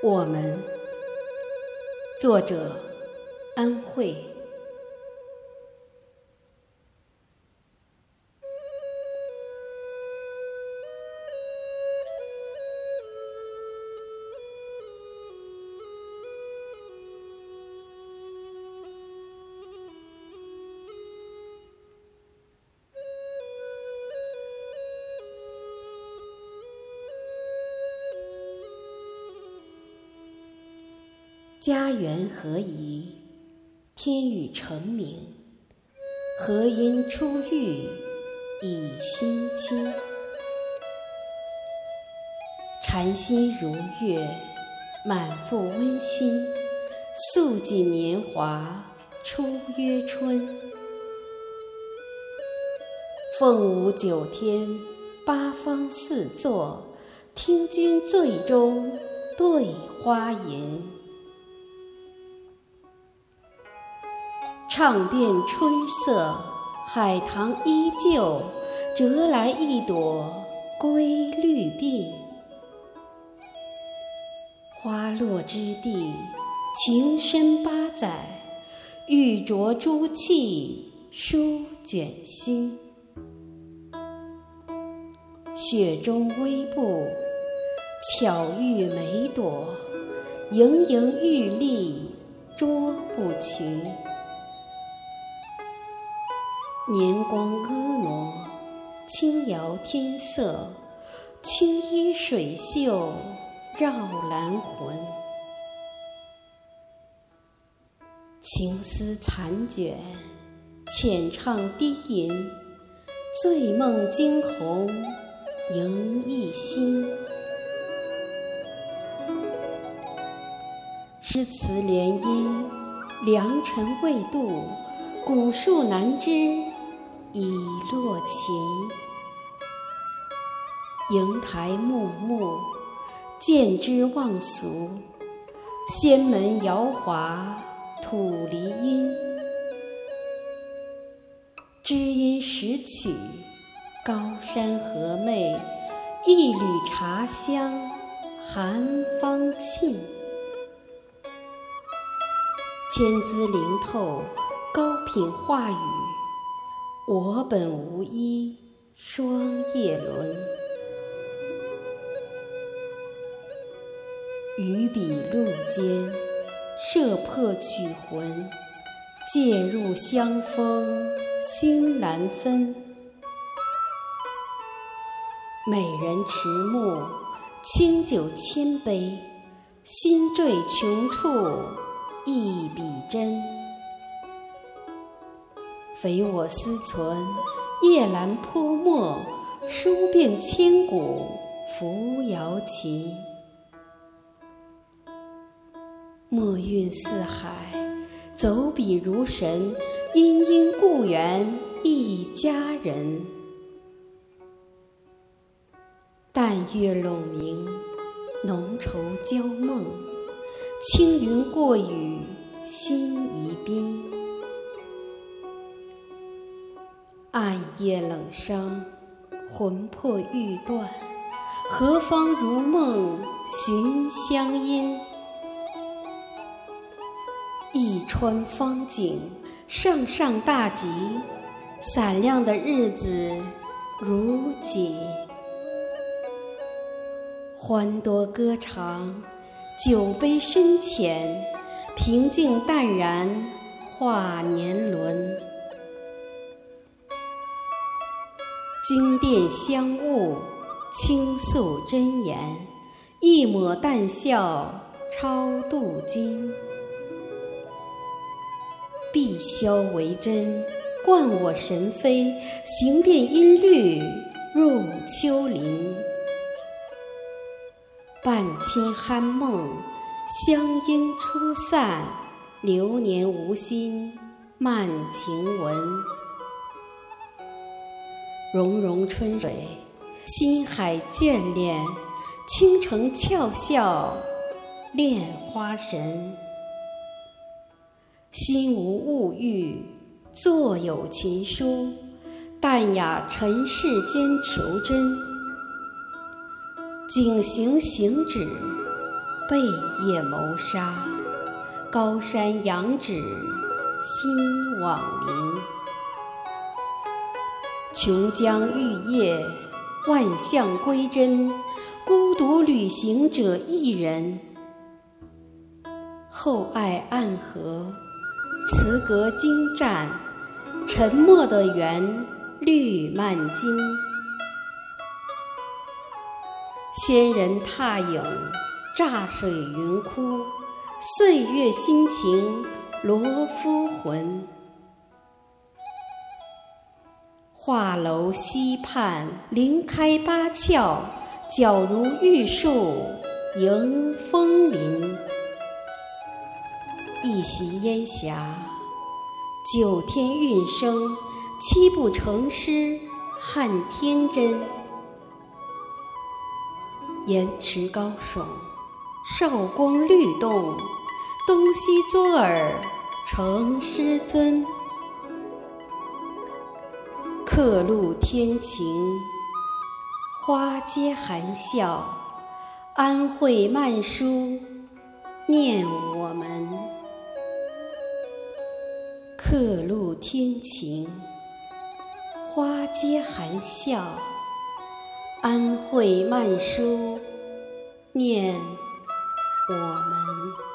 我们，作者安慧。家园何宜，天宇澄明，和音初遇，以心清。禅心如月，满腹温馨，素锦年华，初约春。凤舞九天，八方四座，听君醉中对花吟。唱遍春色，海棠依旧，折来一朵归绿鬓。花落之地，情深八载，玉琢珠气，书卷心。雪中微步，巧遇梅朵，盈盈玉立，捉不群。年光婀娜，轻摇天色，青衣水袖，绕兰魂。情丝残卷，浅唱低吟，醉梦惊鸿，迎一心。诗词联姻，良辰未度，古树难支，已落情。瀛台木木，见之忘俗，仙门摇滑，土梨阴。知音识曲，高山和媚，一缕茶香，寒芳沁。千姿灵透，高品画语，我本无依，双叶轮。于笔路间，摄魄取魂，借入香风，熏兰芬。美人迟暮，清酒千杯，心坠穷处，一笔真。非我思存，夜阑泼墨，书并千古，扶摇琴。墨韵四海，走笔如神，殷殷故园，一家人。淡月笼明，浓愁交梦，青云过雨，心已冰。暗夜冷伤，魂魄欲断，何方如梦寻乡音。一川芳景，上上大吉，闪亮的日子如锦。欢多歌长，酒杯深浅，平静淡然，化年轮。经殿香雾，倾诉真言，一抹淡笑，超度今。碧霄为真，贯我神飞，行遍音律，入丘陵。半衾酣梦，香音初散，流年无心，漫情文。融融春水，心海眷恋，倾城俏笑，恋花神。心无物欲，作有情书，淡雅尘世间求真。景行行止， 背夜谋杀，高山仰止心往临。琼浆玉液，万象归真，孤独旅行者一人。厚爱暗合，词格精湛，沉默的缘，绿漫经。仙人踏影，乍水云枯，岁月心情，罗夫魂。画楼西畔，林开八窍，皎如玉树，迎风林。一袭烟霞，九天韵声，七步成诗，撼天真。岩池高耸，韶光律动，东西作耳，成师尊。客路天晴，花街含笑，安慧漫书，念我们。客路天晴，花街含笑，安慧漫书，念我们。